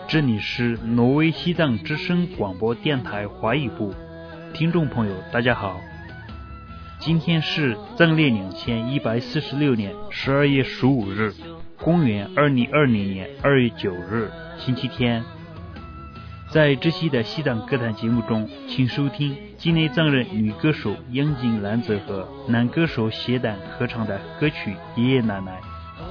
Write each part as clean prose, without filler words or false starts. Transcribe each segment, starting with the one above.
这里是挪威西藏之声广播电台华语部，听众朋友大家好，今天是藏历2146年12月15日，公元2020年2月9日，星期天。在这期的西藏歌坛节目中，请收听境内藏人女歌手央金兰泽和男歌手谢丹合唱的歌曲《爷爷奶奶》。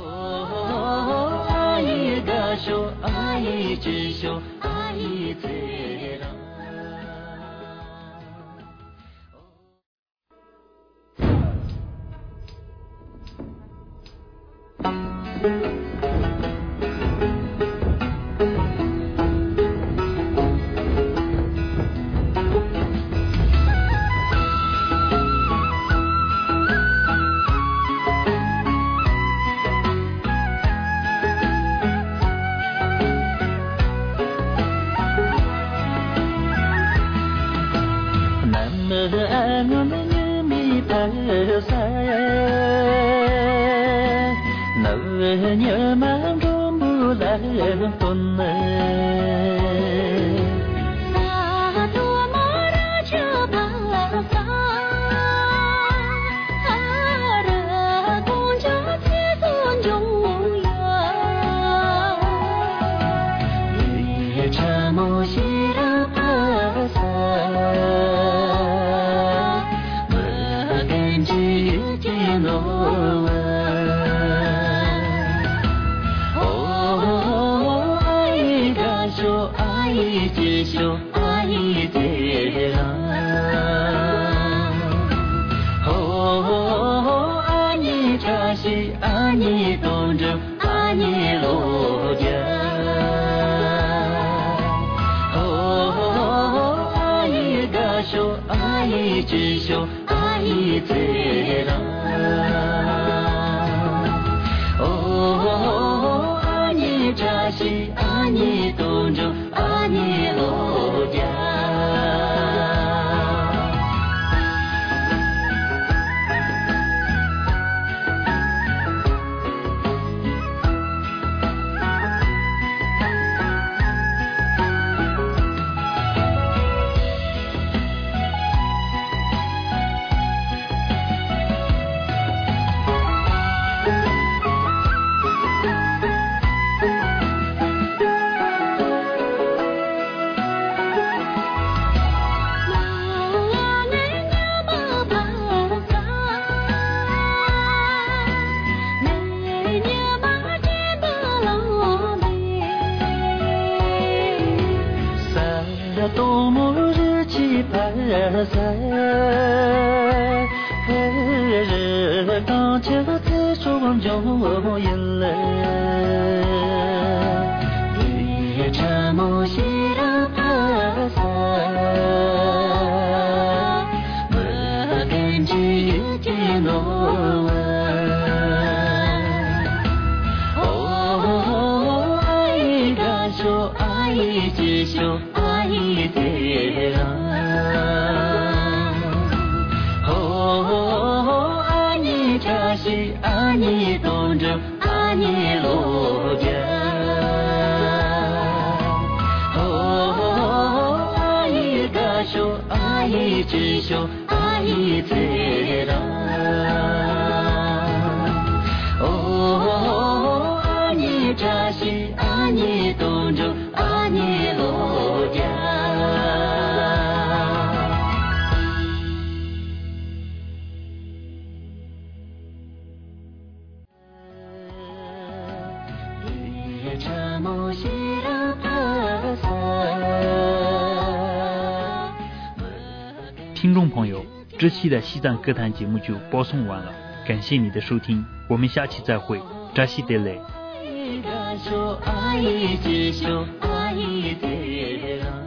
听众朋友，这期的西藏歌坛节目就播送完了，感谢你的收听，我们下期再会，扎西德勒。